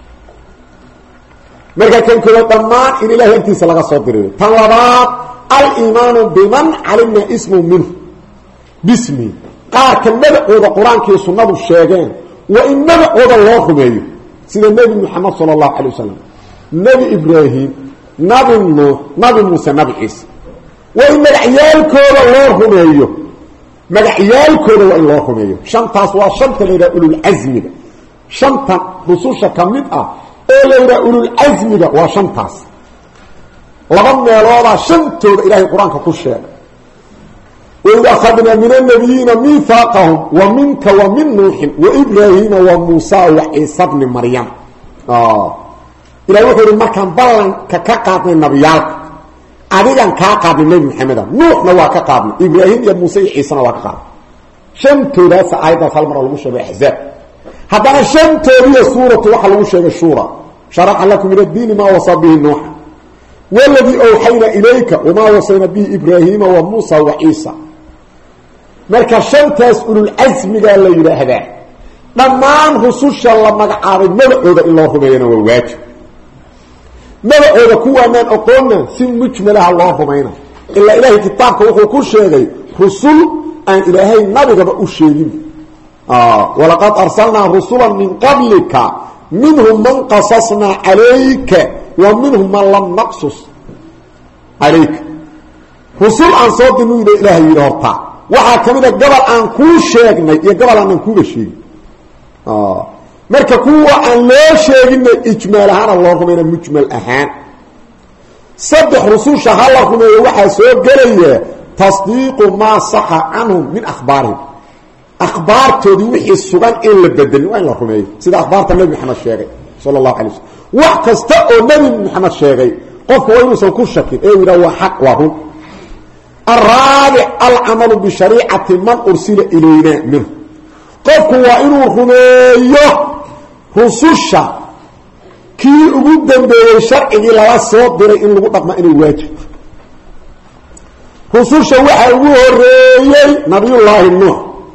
marka kan kula dhammaan in ilaahay xaggiisa laga soo diray tan labaad al-iimaanu biman calimna ismu minhu bismi qaar ka magacooda qur-aanka iyo sunnadu sheegeen waa in magacooda loo rumeeyo sida nebi moxamed sala allahu calay wasalam nebi ibraahim nabi nuux nabi muuse nabi ciise waa in magacyaalkooda loo rumeeyo magacyaalkooda waa in loo rumeeyo shantaas waa shanta la yidhaha ululcasmiga shantan rususha ka mid ah oo la yidhaha ululcasmiga waa shantaas laba meeloodaa shantooda ilaahay qur-aanka ku sheegay waid akhadnaa min annabiyiina miihaaqahum wa minka wa min nuuxin wa ibraahiima wa muusa wa ciisa bni maryam ilahi wuxuu ihi markaan ballanka ka qaadnay nabiyaalka adigan kaa qaadnay nebi maxameda nuuxna waa ka qaadnay ibraahim iyo muuse iyo ciisena waa ka qaadnay shantoodaasa aayaddaas hal mara lagu sheegay axzaab haddana shantoodiiyo suuratu waxaa lagu sheegay shuura sharaca lakum min addiini maa wasaa bihi nuuxa waladii awxaynaa ilayka wamaa wasayna bihi ibraahiima wa muusa wa ciisa marka shantaas ululcasmigaa la yidhaahdaa dhammaan rususha la magacaabay magacooda in loo rumeeyana waa waajib magacooda kuwaanaan oqoonna si mujmalaha loo rumayna ilaa ilaahay kitaabka wuxuu ku sheegay rusul aan ilaahay nabigaba u sheegin walaqad arsalnaa rusula min qablika minhum man qasasnaa calayka wa minhum man lam naqsus calayka rusul aan soo dirnu ilaahay yidhi hortaa waxaa ka mid a gobol aan kuu sheegnay iyo gobol aanan kuuba sheegin marka kuwa aan loo sheeginna ijmaal ahaana loo rumayna mujmal ahaan saddex rususha ha la rumeeyo waxaa soo gelaya tasdiiqu maa saxa canhum min akhbaarihim akhbaartoodii wixii sugan in la bedelin waa in la rumeeyo sida akhbaarta nebi maxamed sheegay sala allahu alay waslm wax kasta oo nebi maxamed sheegay qofku waa inuusan ku shakin ee yidhaha waa xaq waa run الرابع العمل بشريعة من أرسل إلينا منه قفك وإنه رميه رسوشا كي أقدم بشرع إلى الصدر إن لقطك ما إنه واجب رسوشا وحاوه الرئي نبي الله النوح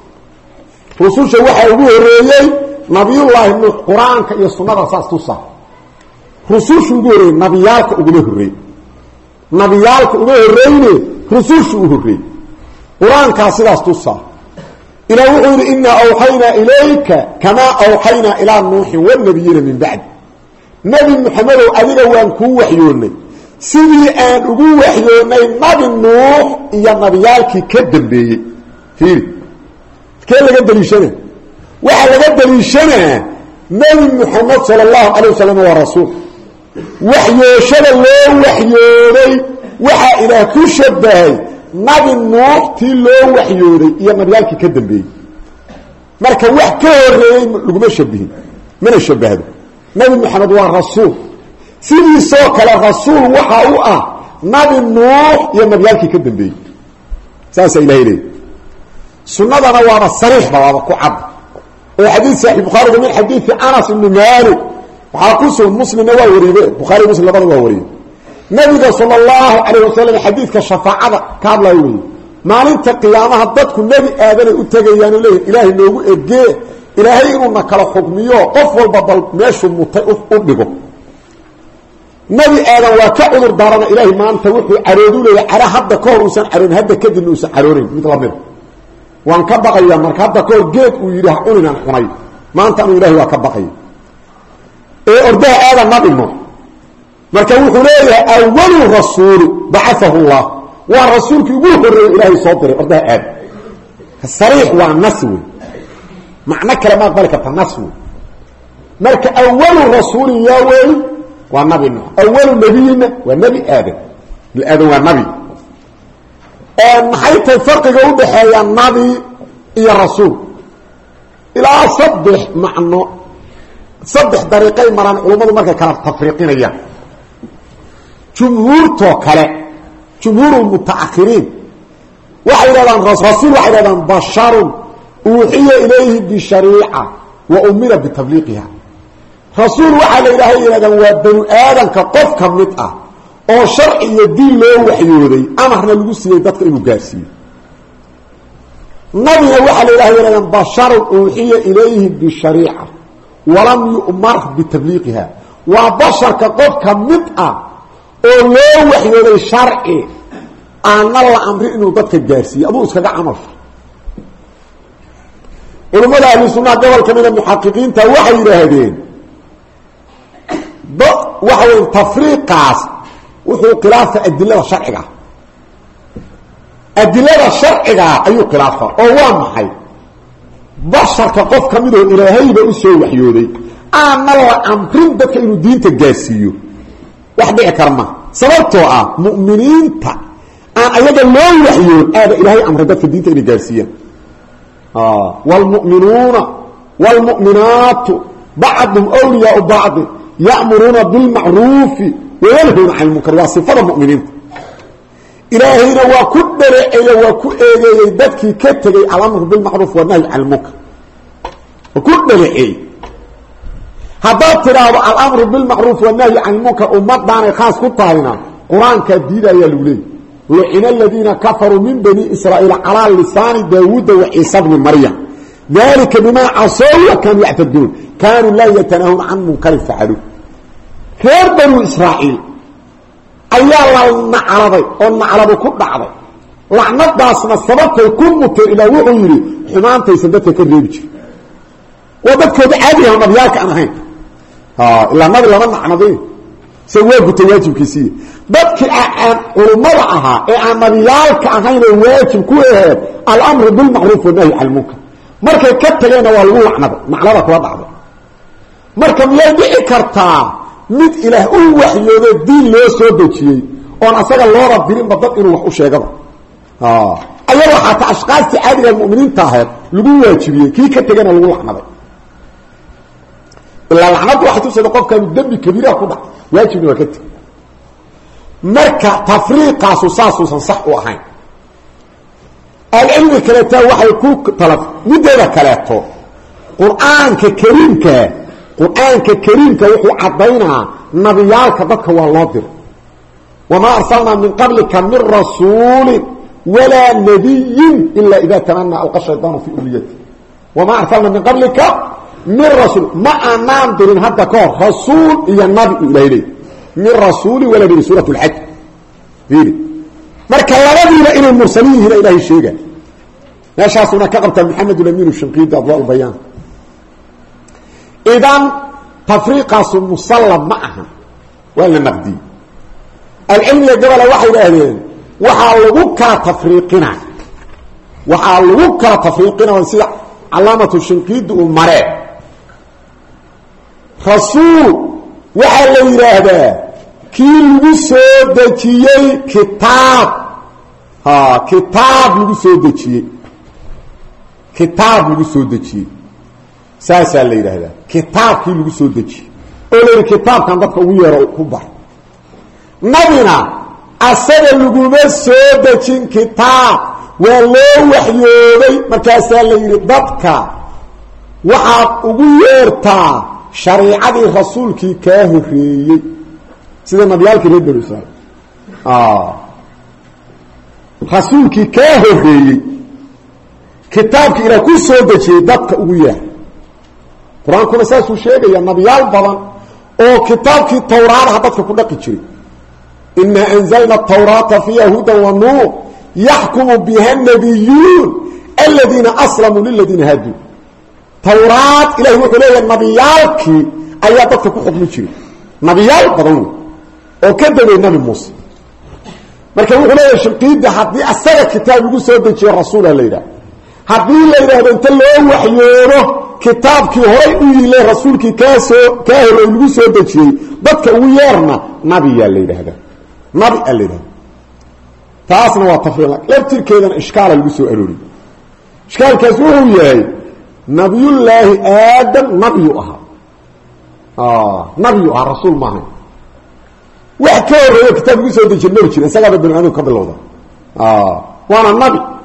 رسوشا وحاوه الرئي نبي الله النوح قرآن كيصنع رساس تصح رسوشا وقوله نبيالك أقوله الرئي نبيالك أقوله الرئي رسوش أهري قرآن كاسلاس تصى إلى وحور إنا أوحينا إليك كما أوحينا إلى نوح والنبيين من بعد نبي محمد أذن وانكو وحيوني سيدي أن أقو وحيوني نبي نوح إيا نبيالك كدن بي فيه كيف لقد دليشنا وحا لقد دليشنا نبي محمد صلى الله عليه وسلم ورسول وحيوشنا الله وحيوني waxaa ilaah ku shabahay nabi nuux tii loo waxyooday iyo nabiyaalkii ka dambeeyey marka wax ka horeeyey laguma shabihin mana shabahdo nabi maxamed waa rasuul sidiisoo kale rasuul waxa u ah nabi nuux iyo nabiyaalkii ka dambeeyey saasa ilahay leey sunnadana waaba sariix baaba ku cad oo xadiis sahih bukhari min xadiis anas ibn malik waxa ku soo muslimna waa wariyay bukhari muslim labada waa wariyay nabiga sallallahu alayhi wasallam xadiiska shafaacada ka hadlay weey maalinta qiyaamaha dadku nabi aadan u tagayaan ilaahay ilaahay noogu eegee ilaahay inuu na kala xukmiyo qof walba bal meeshu mutay u dhigo nabi aadan waa ka cudur daarana ilaahay maanta wuxuu caroodu leeyahay ara hadda ka hor uusan caroon hadda kadib uusan caroonin mid la mid waan ka baqayaa marka hadda ka hor geed uu yiraah cuninaan xunay maanta anu ilaahay waa ka baqay ee ordaha aadan nabi mo marka wuxuu leeyahay awwalu rasuul ba'athahu Allah wa rasuulki ugu horeeyay ilaahay soo diray ordaha aad sariix waa naswi macna kale ma aqbal karta naswi marka awwalu rasuul ya way wa nabi nuh awwalu nabiyina wa nabi aadam aadam wa nabi ee maxay tahay farqiga u dhaxeeya nabi iyo rasuul ila saddex macno saddex dariiqay maran culimadu markay kala tafriiqinayaan جمهور توكله جمهور المتأخرين وحيران رسول وحيران بشر أوحي إليه بشريعة وأمر بتبليغها رسول وحي إلهي إلهي وابن آدم كقف كمتأة أو شرعي الدين له وحيودي أما احنا لقصي يددك إنه قاسي نبي وحي إلهي إلهي بشر أوحي إليه بشريعة ولم يؤمر بتبليغها وبشر كقف كمتأة أو له وحيودي شرعي أن الله أمر إنه يددك قاسي أبو اسكا عمل علماء أهل السنة قبل كمان المحققين توحي لهذين وحي تفريق قاس وحي قلافة الدلالة الشرعية الدلالة الشرعية أي قلافة أو محي بشر كقف كمده إلهي بأسوه وحيودي أن الله أمرين بك إنه دين تقاسيه واحد يكرمه سببته مؤمنين تا أن أيضا الله وحيود هذا إلهي أمر بك الدين تقاسيه آه. والمؤمنون والمؤمنات بعضهم أولياء بعض يأمرون بالمعروف وينهون عن المنكر وصفة المؤمنين إلهينا وكل رأي وكل يدك كتغي على الأمر بالمعروف والنهي عن المنكر وكل رأي هذا ترى الأمر بالمعروف والنهي عن المنكر أمت دانا خاص كتارنا قرآن كديدا يلولي لعن الذين كفروا من بني إسرائيل على لسان داود وعيسى بن مريم ذلك بما عصوا وكانوا يعتدون كانوا لا يتناهون عن منكر فعلوه غير بني إسرائيل أيها الله نعرضي ونعرضي كل عرضي لعنات داسنا السبب يكون متر إلى وعيري حمان تيسندتك كذلك وذلك عادي هم نبياك أنهين ها إلا النبي لمن نعنضيه سواه بتواجب كسيه dadki aan ulumada aha ee aan nabiyaalka ahayn oo waajib ku yahay al-amr bil ma'ruf wa nahy al munkar markay ka tageen waa lagu lacnado macnada kula dhacdo marka miyay dhici kartaa mid ilaah uu waxyoodo diin loo soo dejiyay oo asaga loo rabbirin badad inuu wax u sheegaba ah ayaa waxa ta ashqaasti caadiga muuminiinta ahayd lagu waajibiyay kii ka tageen lagu lacnaday illa lacnadu waxa tusay qofka dambi kabiira ku dhac waajibna waa ka tag marka tafriiqaasu saasuusan sax u ahayn alcilmi kaleetaa waxay ku talaf mideeda kaleeto qur-aanka kariimka qur-aanka kariimka wuxuu caddaynaa nabiyaalka dadka waa loo diray wamaa arsalnaa min qablika min rasuulin walaa nabiyin ilaa idaa tamanaa alqa shaydaanu fii umniyati wamaa arsalnaa min qablika min rasuul ma aanaan dirin hadda ka hor rasuul iyo nabi u ilaahay leey من رسول ولا من سورة الحج فيني مركا لغدينا إلى المرسلين هنا إلهي الشيء لا شاسونا كقبت محمد الأمين الشنقيط أضواء البيان إذن تفريقاس مسلم معها ولا نقدي العلم يقبل وحي الأهلين وحالوك تفريقنا وحالوك تفريقنا ونسيع علامة الشنقيط ومرأة رسول وحال يراهدا كي لغو سو دجيي كتاب ها كتاب لغو سو دجيي كتاب لغو سو دجيي ساسا لا يراهدا كتاب كي لغو سو دجيي اولي كتاب كان دبك ugu yaro ku bar nabina asaga lagu soo dajin kitaab waa loo waxyooday markaas la yiri dadka waxa ugu yeertaa shariicadii rasuulkii ka horeeyay sida nabiyaalkii reer bani israa'iil ah rasuulkii ka horeeyay kitaabkii ila ku soo dajiyay dadka ugu yahay quraankuna saas uu sheegaya nabiyaal badan oo kitaabkii tawraadaha dadka ku dhaqi jiray inna anzalna at-taurata fiha hudan wa nur yahkumu biha an-nabiyyun alladhina aslamu lil ladina hadu tawraat ilaahi wuxuu leeyahay nabiyaalkii ayaa dadka ku xukmi jiray nabiyaal badan oo ka dambeeyay nabi Muuse marka wuxuu leeyahay shirqiida hadii asaga kitaab ugu soo dejiyay rasuul Allah hadii la yiraahdo inta loo waxyoodo kitaabkii hore u yilay rasuulkii ka soo ka hore ugu soo dejiyay dadka ugu yeerna nabi yaa la yiraahdo nabi Allah taasna waa tafriiq laftirkeedana ishkaal lagu soo aroori ishkaalkaas wuxuu yahay نبي الله آدم نبي أها آه نبي أها رسول معه وحكور كتاب يسود الجنوب كذا سجل بن عنو قبل الله آه وأنا النبي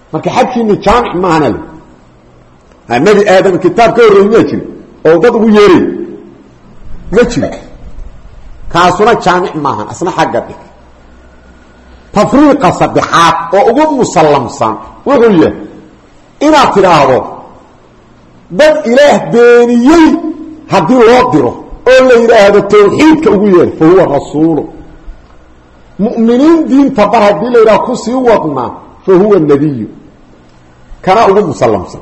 marka xadkiina jaamic maahana le nabi aadam kitaab ka horreeyay ma jiro oo dad ugu yeeray ma jiro kaasuna jaamic maahan asna xagga dhig tafriiqa saddexaad oo ugu musallamsan wuxuu yahay inaad tidhaahdo dad ilaah beeniyey haddii loo diro oo la yidhaahdo tawxiidka ugu yeer fa huwa rasuulu mu'miniin diinta bar haddii la yidhahdo ku sii wadnaa fa huwa nebiyu kana ugu musallamsan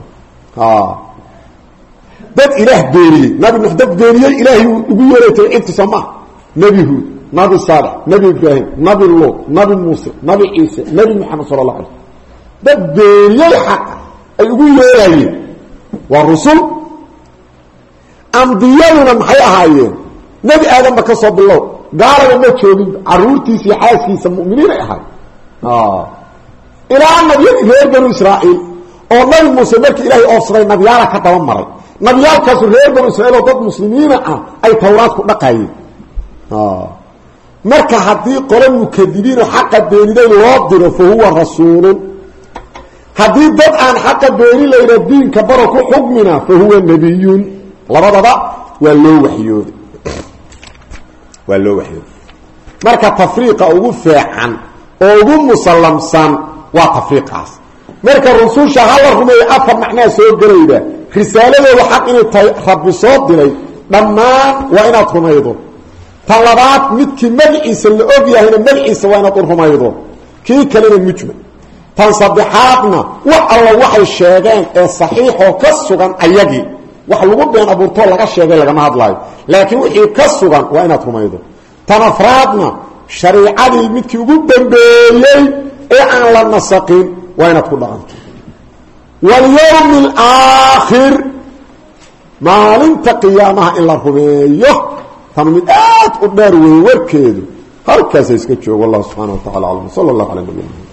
dad ilaah beeniyey nabi nuux dad beeniyey ilaahay ugu yeeray tawxiidka sooma nabi huud nabi saalex nabi ibraahim nabi luut nabi muuse nabi ciise nabi maxamed sala allah alay dad beeniyey xaqa ay ugu yeerayeen waa rusul ambiyaduna maxay ahaayeen nabi aadamba ka soo bilow gaalada ma joogin caruurtiisa iyo xaaskiisa mu'miniin ay ahaay ilaa nabiyadii reer banu israa'iil oo nabi muuse markii ilaahay oofsaday nabiyaala ka daba maray nabiyaalkaasu reer banu israiil oo dad muslimiina ah ay tawraad ku dhaqayeen marka haddii qolo mukadibiin oo xaqa beeniday loo diro fa huwa rasuulun haddii dad aan xaqa beenin layna diinka baro ku xukmina fa huwa nebiyun labadaba waa loo waxyooday waa loo waxyooday marka tafriiqa ugu feecan oo ugu musallamsan waa tafriiqaas marka rususha hala rumeeyo afar macnaa soo gelayda risaaladooda xaq inay tahay rabbi soo diray dhammaan waa inaad rumaydo tan labaad midkii magaciisa la og yahayna magaciisa waa inaad u rumaydo kii kalena mujmal tan saddexaadna wax alla waxay sheegeen ee saxiixoo ka sugan ayagii wax lagu been abuurtoo laga sheegay lagama hadlaayo laakiin wixii ka sugan waa inaad rumaydo tan afraadna shariicadii midkii ugu dambeeyey ee aan la nasaqin waa inaad ku dhaqanto walyawmi alaakhir maalinta qiyaamaha in la rumeeyo tan mid aad u dheer weeye warkeedu halkaasa iska joogo allah subxaana wa tacala aclam sala allahu cala nabiyina